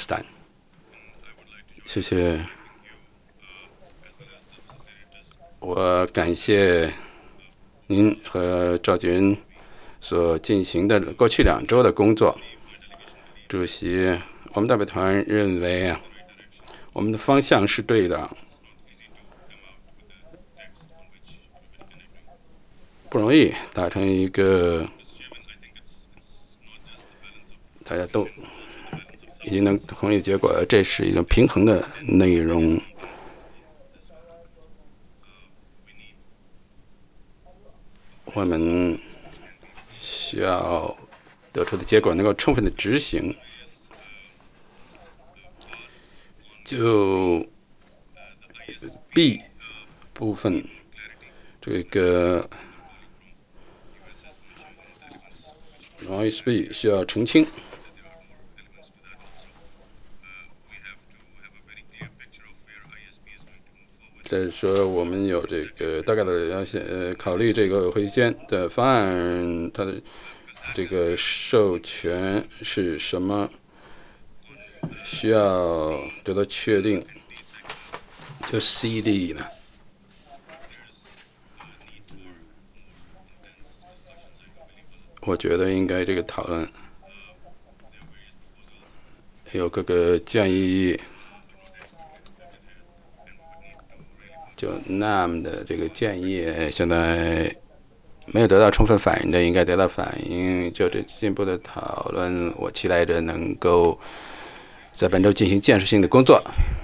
坦。谢谢。我感谢您和召集人所进行的过去2周的工作。主席，我们代表团认为我们的方向是对的，不容易达成一个大家都已经能同意结果，这是一个平衡的内容。我们需要得出的结果能够充分的执行。就 B 部分，这个 OSB 需要澄清。再说，我们有这个大概的要考虑这个会先的方案，它的这个授权是什么，需要得到确定。就 CD 呢，我觉得应该这个讨论有各个建议。就 NAM 的这个建议，现在没有得到充分反映的，应该得到反映。就这进一步的讨论，我期待着能够在本周进行建设性的工作。